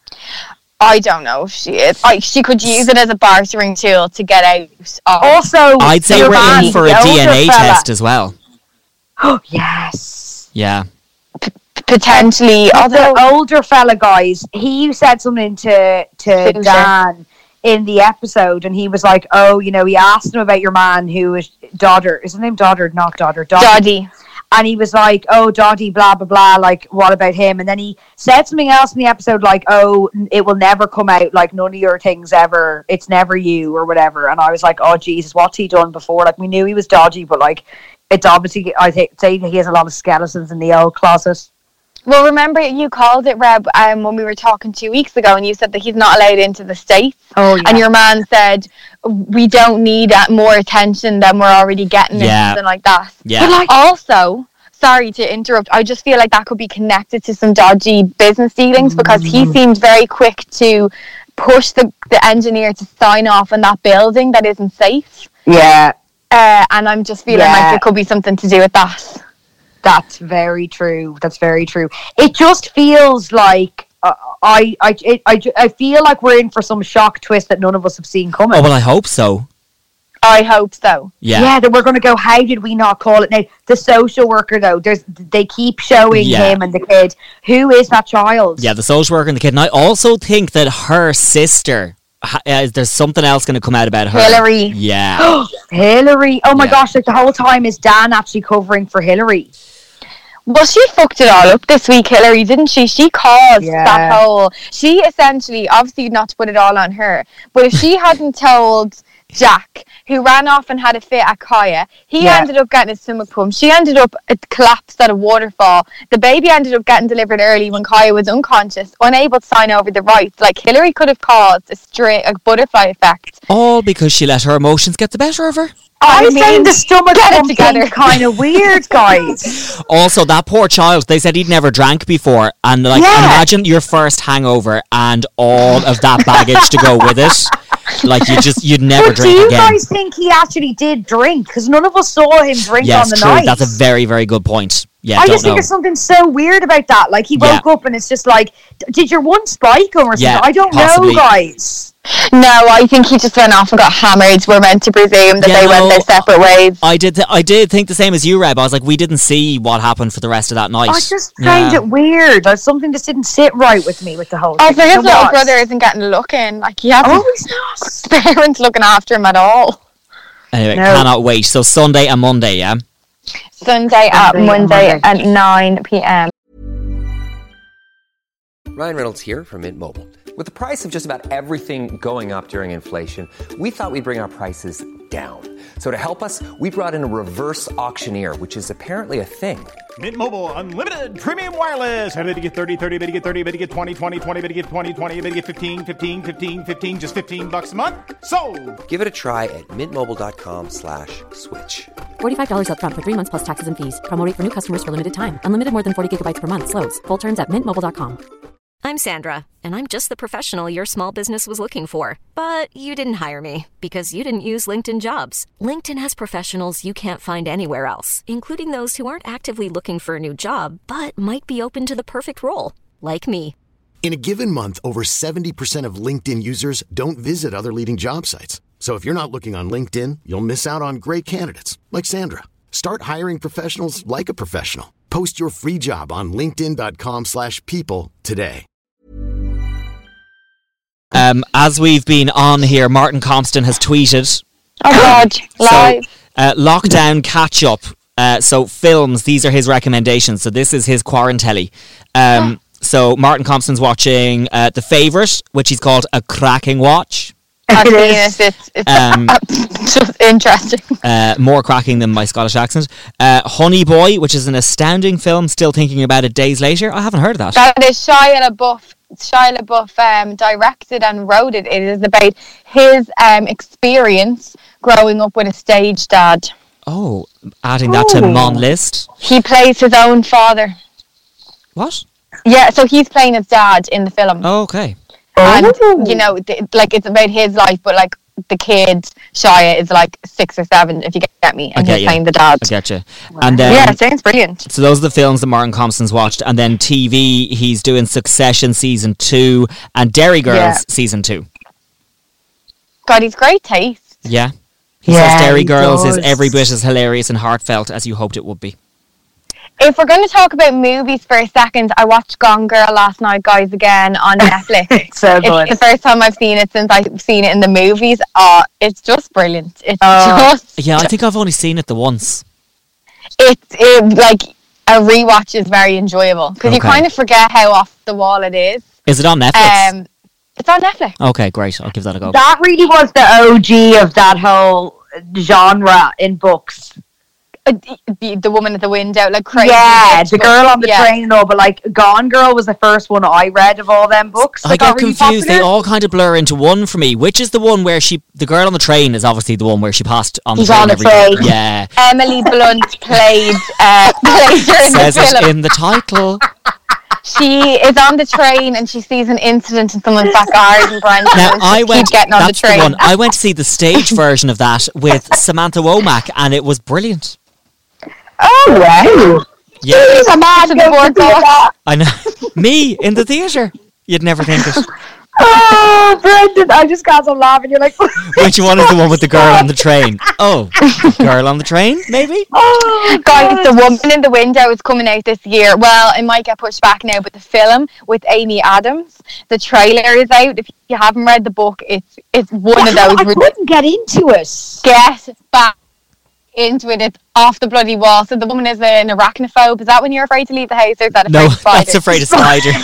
I don't know if she is. Like, she could use it as a bartering tool to get out of. Also, I'd say your we're man, in for a the older DNA fella- test as well. Oh, yes. Yeah. Potentially. Although, The older fella, guys, he said something to Susan. Dan in the episode, and he was like, "Oh, you know," he asked him about your man who is Dodder. Is his name Dodder? Not Dodder. Doddy. And he was like, "Oh, Doddy, blah blah blah. Like, what about him?" And then he said something else in the episode, like, "Oh, it will never come out. Like, none of your things ever. It's never you or whatever." And I was like, "Oh, Jesus, what's he done before?" Like, we knew he was dodgy, but like, it's obviously, I think, say he has a lot of skeletons in the old closet. Well, remember you called it, Reb, when we were talking 2 weeks ago, and you said that he's not allowed into the States. Oh, yeah. And your man said, we don't need more attention than we're already getting, or Yeah. something like that. Yeah. But like, also, sorry to interrupt, I just feel like that could be connected to some dodgy business dealings, because he seemed very quick to push the engineer to sign off on that building that isn't safe. Yeah. And I'm just feeling like there could be something to do with that. That's very true. That's very true. It just feels like I feel like we're in for some shock twist that none of us have seen coming. Oh, well, I hope so. I hope so. Yeah. That we're going to go, how did we not call it now? The social worker, though, they keep showing Yeah. him and the kid. Who is that child? Yeah, the social worker and the kid. And I also think that her sister, there's something else going to come out about her. Hillary. Yeah. Hillary. Oh my Yeah. gosh, like the whole time is Dan actually covering for Hillary? Well, she fucked it all up this week, Hillary, didn't she? She caused that whole... She essentially, obviously not to put it all on her, but if she hadn't told Jack, who ran off and had a fit at Kaya, he ended up getting his stomach pumped. She ended up collapsed at a waterfall. The baby ended up getting delivered early when Kaya was unconscious, unable to sign over the rights. Like, Hillary could have caused a butterfly effect. All because she let her emotions get the better of her. I find the stomach thing kind of weird, guys. Also, that poor child, they said he'd never drank before. And like, imagine your first hangover and all of that baggage to go with it. Like, you'd never drink again. Do you guys think he actually did drink? Because none of us saw him drink on the night. That's a very, very good point. Yeah, I just think there's something so weird about that. Like, he woke up and it's just like, did your one spike him or something? I don't know, guys. No, I think he just went off and got hammered. We're meant to presume that they went their separate ways. I did think the same as you, Reb. I was like, we didn't see what happened for the rest of that night. I just found it weird. Something just didn't sit right with me with the whole thing. For his little brother isn't getting a look in. Like, he hasn't his parents looking after him at all. Anyway, cannot wait. So Sunday and Monday, yeah? Sunday at Monday at 9 p.m. Ryan Reynolds here from Mint Mobile. With the price of just about everything going up during inflation, we thought we'd bring our prices down. So to help us, we brought in a reverse auctioneer, which is apparently a thing. Mint Mobile Unlimited Premium Wireless. How to get 30, 30, how to get 30, how to get 20, 20, 20, how to get 20, 20, how to get 15, 15, 15, 15, just $15 a month? Sold! Give it a try at mintmobile.com/switch. $45 up front for 3 months plus taxes and fees. Promo rate for new customers for limited time. Unlimited more than 40 gigabytes per month. Slows full terms at mintmobile.com. I'm Sandra, and I'm just the professional your small business was looking for. But you didn't hire me because you didn't use LinkedIn Jobs. LinkedIn has professionals you can't find anywhere else, including those who aren't actively looking for a new job, but might be open to the perfect role, like me. In a given month, over 70% of LinkedIn users don't visit other leading job sites. So if you're not looking on LinkedIn, you'll miss out on great candidates like Sandra. Start hiring professionals like a professional. Post your free job on linkedin.com/people today. As we've been on here, Martin Compston has tweeted. Oh God, live. Lockdown catch up. So films, these are his recommendations. So this is his quarantelli. So Martin Compston's watching The Favourite, which he's called a cracking watch. It's just interesting. More cracking than my Scottish accent. Honey Boy, which is an astounding film, still thinking about it days later. I haven't heard of that. That is Shia LaBeouf directed and wrote it. It is about his experience growing up with a stage dad. Oh, adding that to Mon list. He plays his own father. What? Yeah, so he's playing his dad in the film. Oh, okay. And, you know, it's about his life, but, like, the kid, Shia, is, like, 6 or 7, if you get me, and he's playing the dad. I get you. And then, yeah, it sounds brilliant. So those are the films that Martin Compston's watched. And then TV, he's doing Succession Season 2 and Derry Girls Season 2. God, he's great taste. Yeah. He says Derry Girls is every bit as hilarious and heartfelt as you hoped it would be. If we're going to talk about movies for a second, I watched Gone Girl last night, guys, again on Netflix. It's so good. It's the first time I've seen it since I've seen it in the movies. It's just brilliant. It's Yeah, I think I've only seen it the once. It like a rewatch is very enjoyable because you kind of forget how off the wall it is. Is it on Netflix? It's on Netflix. Okay, great. I'll give that a go. That really was the OG of that whole genre in books. The woman at the window, like crazy. Yeah, the girl on the train and all, but like Gone Girl was the first one I read of all them books. I got really confused. Popular. They all kind of blur into one for me. Which is the one where the girl on the train is obviously the one where she passed on the train every day. Yeah. Emily Blunt played her in Says the film. It in the title. She is on the train and she sees an incident in someone's back garden branch. Now, keep getting on the train. I went to see the stage version of that with Samantha Womack, and it was brilliant. Oh, wow. Yeah. Jeez, I'm mad to that. I know. Me in the theatre. You'd never think it. Oh, Brendan, I just got some laughing. You're like... Which one is the one with the girl on the train? Oh, Girl on the Train, maybe? Oh, guys, The Woman in the Window is coming out this year. Well, it might get pushed back now, but the film with Amy Adams, the trailer is out. If you haven't read the book, it's one of those... I couldn't get into it. Get back into it. It's off the bloody wall. So the woman is an arachnophobe. Is that when you're afraid to leave the house, or is that afraid of spiders? That's afraid of spiders.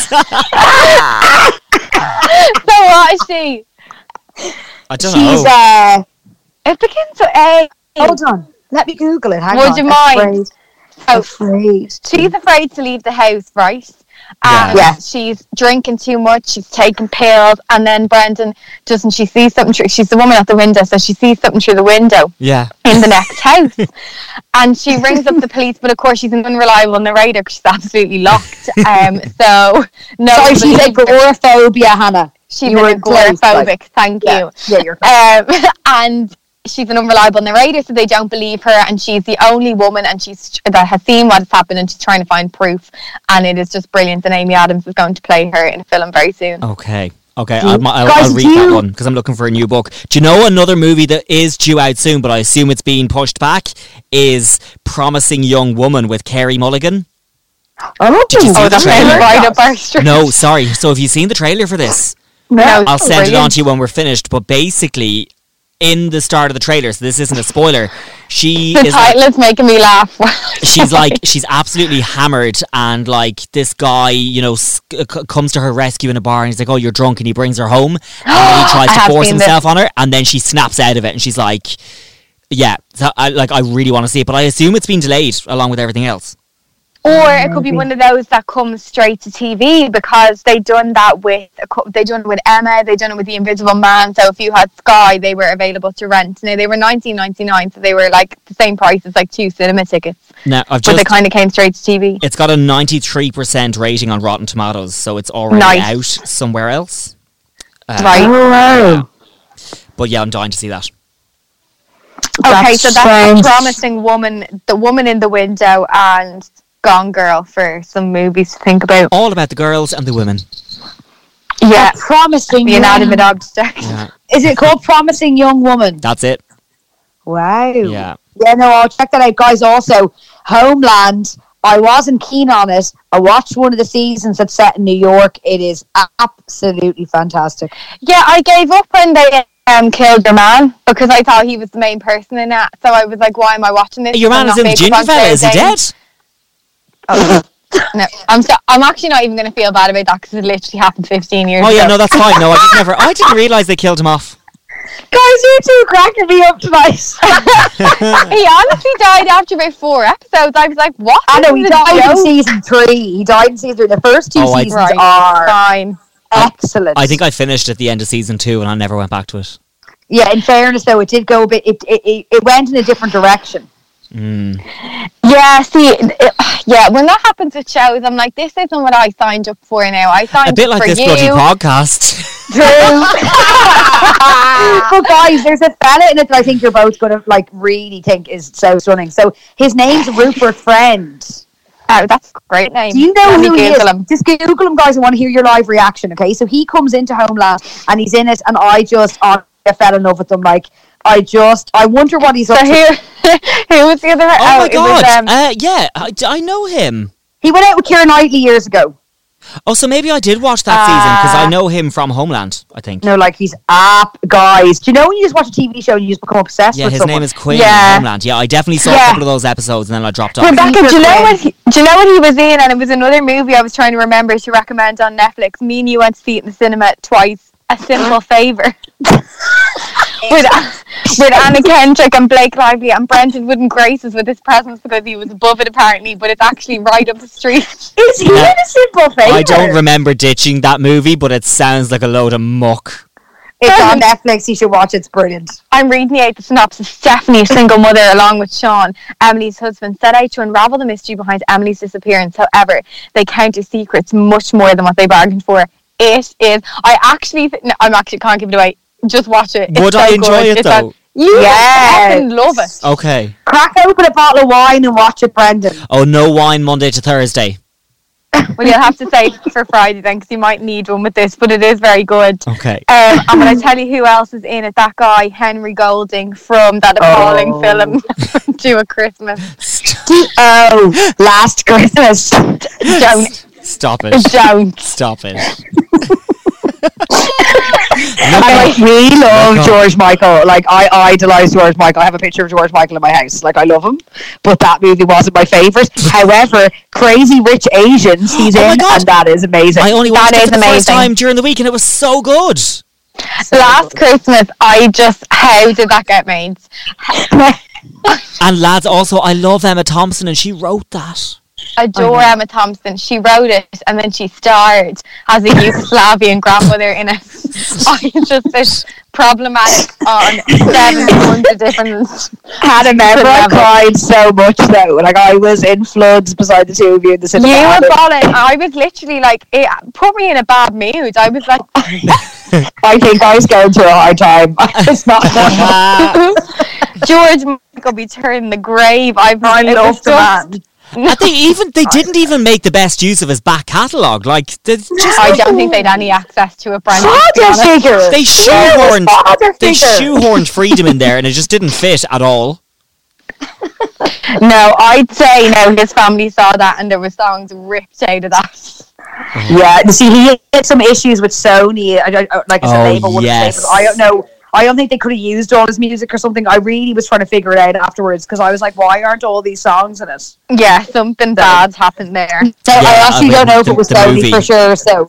So what is she? I don't know. It begins with A. Hold on. Let me Google it. Hang Would on. you mind? Afraid. She's afraid to leave the house, right? She's drinking too much. She's taking pills, and then Brendan doesn't. She sees something. She's the woman at the window, so she sees something through the window. Yeah. In the next house, and she rings up the police. But of course, she's an unreliable narrator because she's absolutely locked. So no. Sorry, she's agoraphobia, Hannah. She's agoraphobic. Thank you. Yeah, you're and she's an unreliable narrator, so they don't believe her, and she's the only woman that has seen what has happened, and she's trying to find proof, and it is just brilliant. And Amy Adams is going to play her in a film very soon. Okay, I'll read that one because I'm looking for a new book. Do you know another movie that is due out soon, but I assume it's being pushed back, is Promising Young Woman with Carey Mulligan? Did you see the trailer? Right up our street. No, sorry. So have you seen the trailer for this? No, I'll send it on to you when we're finished, but basically, in the start of the trailer, so this isn't a spoiler, the title is making me laugh. she's absolutely hammered, and like this guy, comes to her rescue in a bar, and he's like, "Oh, you're drunk," and he brings her home, and he tries to force himself on her, and then she snaps out of it, and she's like, "Yeah, so I really want to see it," but I assume it's been delayed along with everything else. Or it could be one of those that comes straight to TV, because they done that with Emma, they done it with The Invisible Man. So if you had Sky, they were available to rent. Now they were $19.99, so they were like the same price as like 2 cinema tickets. Now, but they kind of came straight to TV. It's got a 93% rating on Rotten Tomatoes, so it's already out somewhere else. Right. Yeah. But yeah, I'm dying to see that. Okay, so that's a Promising Woman, The Woman in the Window, and Gone Girl for some movies to think about. All about the girls and the women. Yeah. Promising the inanimate object. Yeah. Is it called Promising Young Woman? That's it. Wow. Yeah. Yeah, no, I'll check that out, guys. Also, Homeland, I wasn't keen on it. I watched one of the seasons that's set in New York. It is absolutely fantastic. Yeah, I gave up when they killed your man, because I thought he was the main person in that. So I was like, why am I watching this? Your man is in the ginger fella. Is he dead? Oh, no, I'm actually not even going to feel bad about that, because it literally happened 15 years ago. Oh yeah, no, that's fine. No, I didn't realise they killed him off. Guys, you two cracking me up tonight. He honestly died after about 4 episodes. I was like, what? I know, he died in season 3. He died in season 3. The first 2 seasons are fine. Excellent. I think I finished at the end of season 2 and I never went back to it. Yeah, in fairness though, it did go a bit, it went in a different direction. Yeah, see, when that happens with shows, I'm like, this isn't what I signed up for now. I signed up for you. A bit like this bloody podcast. But guys, there's a fella in it that I think you're both going to like really think is so stunning. So his name's Rupert Friend. Oh, that's a great name. Do you know who he is? Just Google him, guys. I want to hear your live reaction, okay? So he comes into Homeland and he's in it, and I fell in love with him. Like, I wonder what he's up to. Who was the other? Oh my god! Yeah, I know him. He went out with Keira Knightley years ago. Oh, so maybe I did watch that season, because I know him from Homeland, I think. No, like he's guys. Do you know when you just watch a TV show and you just become obsessed with someone? Yeah, his name is Quinn in Homeland. Yeah, I definitely saw a couple of those episodes and then I dropped off. Rebecca, do you know what he was in? And it was another movie I was trying to remember to recommend on Netflix. Me and you went to see it in the cinema twice. A Simple Favour. with Anna Kendrick and Blake Lively, and Brendan wouldn't grace us with his presence because he was above it apparently, but it's actually right up the street. Is he in A Simple Favour? I don't remember ditching that movie, but it sounds like a load of muck. It's on Netflix, you should watch it, it's brilliant. I'm reading the synopsis. Stephanie, a single mother along with Sean, Emily's husband, set out to unravel the mystery behind Emily's disappearance. However, they counter secrets much more than what they bargained for. It is. I actually can't give it away. Just watch it. Would I enjoy it though? You fucking love it. Okay. Crack open a bottle of wine and watch it, Brendan. Oh, no wine Monday to Thursday. Well, you'll have to say for Friday then, because you might need one with this, but it is very good. Okay. I'm going to tell you who else is in it. That guy, Henry Golding, from that appalling film, Do a Christmas. Last Christmas. Don't. Stop it. Don't. Stop it. We love George Michael. Like, I idolise George Michael. I have a picture of George Michael in my house. Like, I love him. But that movie wasn't my favourite. However, Crazy Rich Asians, he's in, and that is amazing. I only watched it for the first time during the week, and it was so good. Last Christmas, how did that get made? And lads, also, I love Emma Thompson, and she wrote that. Adore Emma Thompson. She wrote it, and then she starred as a Yugoslavian grandmother in it. It's just this problematic on 700 different. Had a member. I cried so much though. Like, I was in floods beside the two of you in the cinema. You were bawling. I was literally like, it put me in a bad mood. I was like, I think I was going through a hard time. It's not George Michael be turning the grave. I love the man. They didn't even make the best use of his back catalogue. Like, I don't think they'd any access to it, Brandon. They shoehorned freedom in there, and it just didn't fit at all. No, I'd say his family saw that, and there were songs ripped out of that. Yeah, see, he had some issues with Sony, like as a label. Yes. I don't know. I don't think they could have used all his music or something. I really was trying to figure it out afterwards because I was like, why aren't all these songs in it? Yeah, something bad's happened there. So I actually don't know if it was Sony for sure. So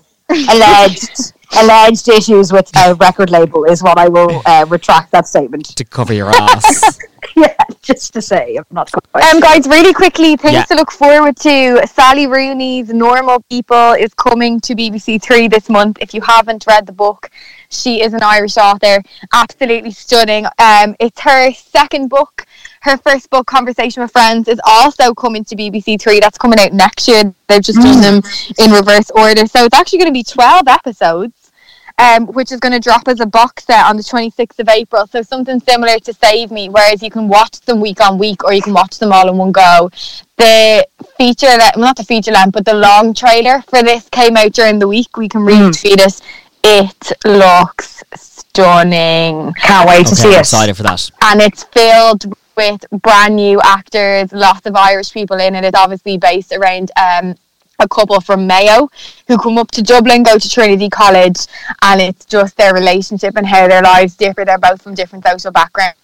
alleged issues with a record label is what I will retract that statement. To cover your ass. Yeah, just to say, I'm not quite guys, really quickly, things to look forward to. Sally Rooney's Normal People is coming to BBC Three this month. If you haven't read the book, she is an Irish author, absolutely stunning. It's her second book. Her first book, Conversation with Friends, is also coming to BBC Three. That's coming out next year. They've just done them in reverse order. So it's actually going to be 12 episodes. Which is going to drop as a box set on the 26th of April. So something similar to Save Me, whereas you can watch them week on week or you can watch them all in one go. The feature, not the feature length, but the long trailer for this came out during the week. We can retweet it. It looks stunning. Can't wait to see it. I'm excited for that. And it's filled with brand new actors, lots of Irish people in it. It's obviously based around a couple from Mayo who come up to Dublin, go to Trinity College, and it's just their relationship and how their lives differ. They're both from different social backgrounds.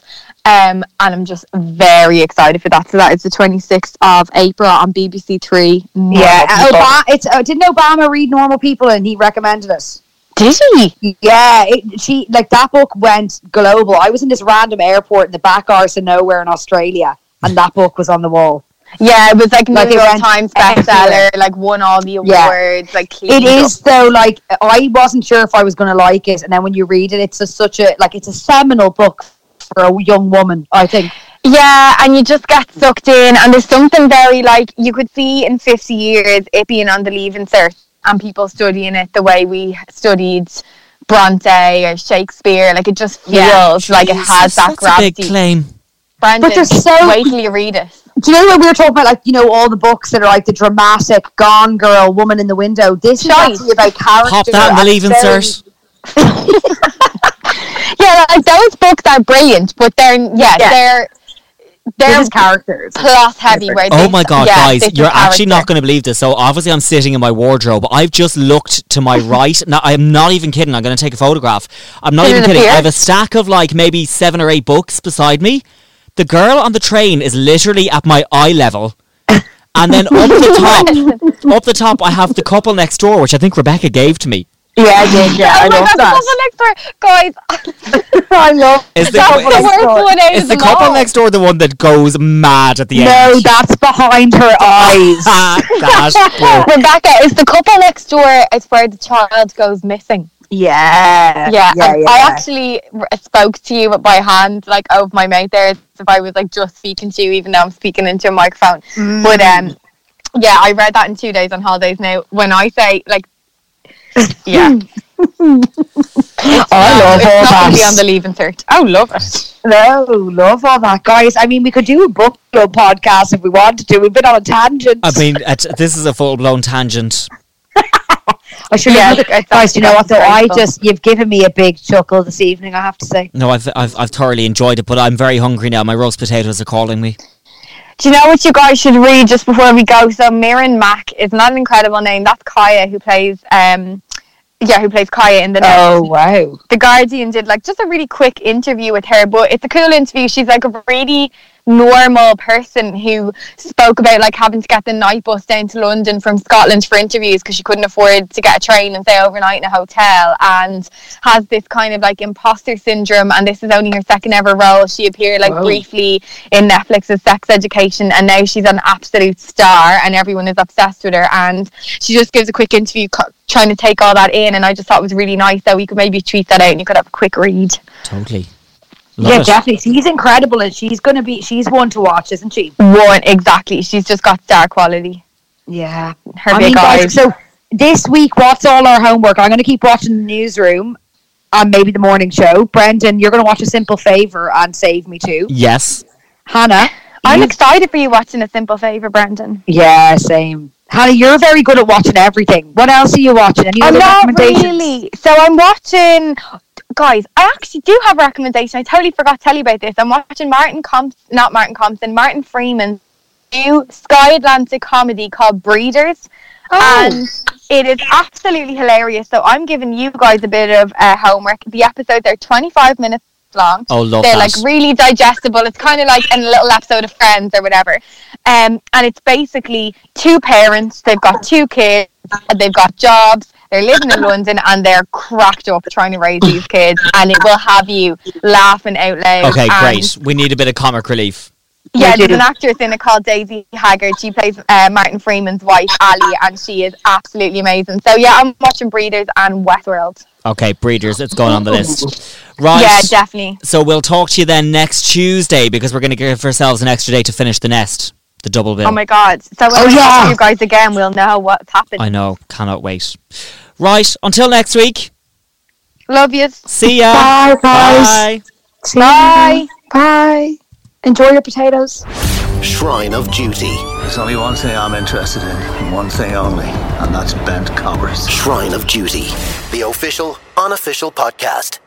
And I'm just very excited for that. So that is the 26th of April on BBC Three. Yeah, didn't Obama read Normal People and he recommended it? Did he? Yeah, that book went global. I was in this random airport in the back arse of nowhere in Australia, and that book was on the wall. Yeah, it was like New York Times bestseller, like won all the awards. Yeah. Like it is though. Like I wasn't sure if I was going to like it, and then when you read it, it's such a seminal book for a young woman, I think. Yeah, and you just get sucked in, and there's something very like you could see in 50 years it being on the Leaving Cert and people studying it the way we studied Bronte or Shakespeare. Like it just feels like it has that gravity. That's a big claim. Brandon, wait till you read it. Do you know what we were talking about? Like, all the books that are like the dramatic Gone Girl, Woman in the Window. This is actually about character. Pop that in the Leaving Cert. Yeah, like those books are brilliant, but they're characters. Plot heavy. Oh my God, guys, you're actually not going to believe this. So obviously I'm sitting in my wardrobe. I've just looked to my right. Now, I'm not even kidding. I'm going to take a photograph. I'm not even kidding. I have a stack of like maybe 7 or 8 books beside me. The girl on the train is literally at my eye level. And then up the top, I have The Couple Next Door, which I think Rebecca gave to me. Yeah, I did. Yeah, I love that. The Couple Next Door, guys. I love is the Couple Next Door the one that goes mad at the end? No, that's behind her eyes. Rebecca, is The Couple Next Door is where the child goes missing? Yeah. I actually spoke to you by hand, like over my mouth there, as if I was like just speaking to you, even though I'm speaking into a microphone. But yeah, I read that in 2 days on holidays. Now, when I say like, yeah, I love all that. It's not on the Leaving Cert. Oh, love it. No, love all that, guys. I mean, we could do a book club podcast if we wanted to. We've been on a tangent. I mean, this is a full-blown tangent. I should guys, you know what though? You've given me a big chuckle this evening, I have to say. No, I've thoroughly enjoyed it, but I'm very hungry now. My roast potatoes are calling me. Do you know what you guys should read just before we go? So Mirren Mack is not an incredible name. That's Kaya, who plays Yeah, who plays Kaya in The Nest. Oh, wow. The Guardian did like just a really quick interview with her, but it's a cool interview. She's like a really normal person who spoke about like having to get the night bus down to London from Scotland for interviews because she couldn't afford to get a train and stay overnight in a hotel, and has this kind of like imposter syndrome, and this is only her second ever role. She appeared like briefly in Netflix's Sex Education, and now she's an absolute star and everyone is obsessed with her, and she just gives a quick interview trying to take all that in, and I just thought it was really nice that we could maybe tweet that out and you could have a quick read. Totally. Definitely. She's incredible, and she's one to watch, isn't she? One, exactly. She's just got star quality. Yeah. Her big eyes. Guys, so this week, what's all our homework? I'm going to keep watching The Newsroom and maybe The Morning Show. Brendan, you're going to watch A Simple Favour and Save Me Too. Yes. Hannah, I'm excited for you watching A Simple Favour, Brendan. Yeah, same. Hannah, you're very good at watching everything. What else are you watching? Any other recommendations? Not really. So I'm watching... Guys, I actually do have a recommendation. I totally forgot to tell you about this. I'm watching Martin Freeman's new Sky Atlantic comedy called Breeders. And it is absolutely hilarious. So I'm giving you guys a bit of homework. The episodes are 25 minutes long. Oh, love They're that. like really digestible. It's kind of like a little episode of Friends or whatever. And it's basically two parents. They've got two kids. They've got jobs. They're living in London and they're cracked up trying to raise these kids, and it will have you laughing out loud. Okay, great. We need a bit of comic relief. Yeah, there's an actress in it called Daisy Haggard. She plays Martin Freeman's wife, Ali, and she is absolutely amazing. So yeah, I'm watching Breeders and Westworld. Okay, Breeders, it's going on the list. Right. Yeah, definitely. So we'll talk to you then next Tuesday, because we're going to give ourselves an extra day to finish The Nest. The double bill. Oh my God. So when we talk to you guys again, we'll know what's happened. I know. Cannot wait. Right. Until next week. Love you. See ya. Bye, guys. Bye. Bye. Bye. Enjoy your potatoes. Shrine of Duty. There's only one thing I'm interested in, and one thing only, and that's bent covers. Shrine of Duty. The official, unofficial podcast.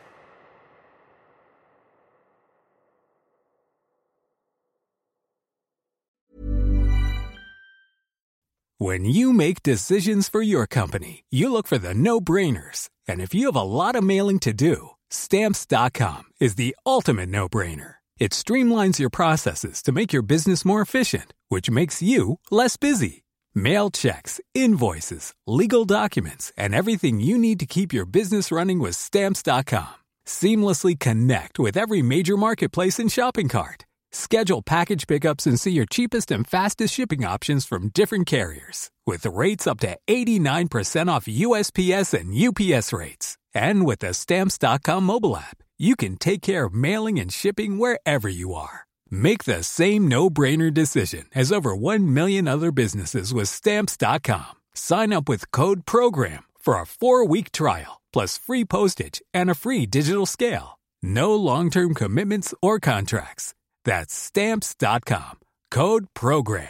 When you make decisions for your company, you look for the no-brainers. And if you have a lot of mailing to do, Stamps.com is the ultimate no-brainer. It streamlines your processes to make your business more efficient, which makes you less busy. Mail checks, invoices, legal documents, and everything you need to keep your business running with Stamps.com. Seamlessly connect with every major marketplace and shopping cart. Schedule package pickups and see your cheapest and fastest shipping options from different carriers, with rates up to 89% off USPS and UPS rates. And with the Stamps.com mobile app, you can take care of mailing and shipping wherever you are. Make the same no-brainer decision as over 1 million other businesses with Stamps.com. Sign up with code PROGRAM for a 4-week trial, plus free postage and a free digital scale. No long-term commitments or contracts. That's Stamps.com. Code PROGRAM.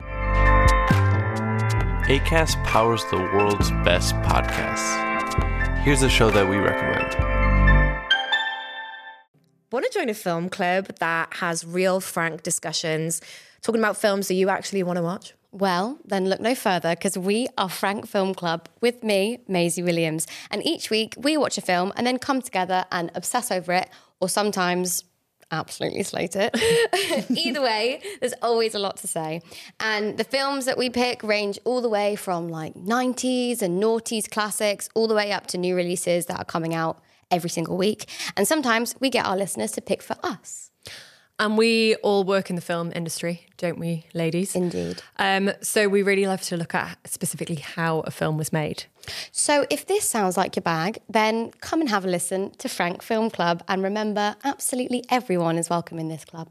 Acast powers the world's best podcasts. Here's a show that we recommend. Want to join a film club that has real, frank discussions, talking about films that you actually want to watch? Well, then look no further, because we are Frank Film Club with me, Maisie Williams. And each week we watch a film and then come together and obsess over it, or sometimes absolutely slate it. Either way, there's always a lot to say. And the films that we pick range all the way from like 90s and noughties classics, all the way up to new releases that are coming out every single week. And sometimes we get our listeners to pick for us. And we all work in the film industry, don't we, ladies? Indeed. So we really love to look at specifically how a film was made. So if this sounds like your bag, then come and have a listen to Frank Film Club. And remember, absolutely everyone is welcome in this club.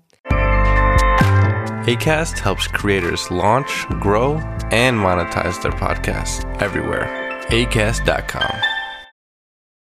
Acast helps creators launch, grow, and monetize their podcasts everywhere. Acast.com.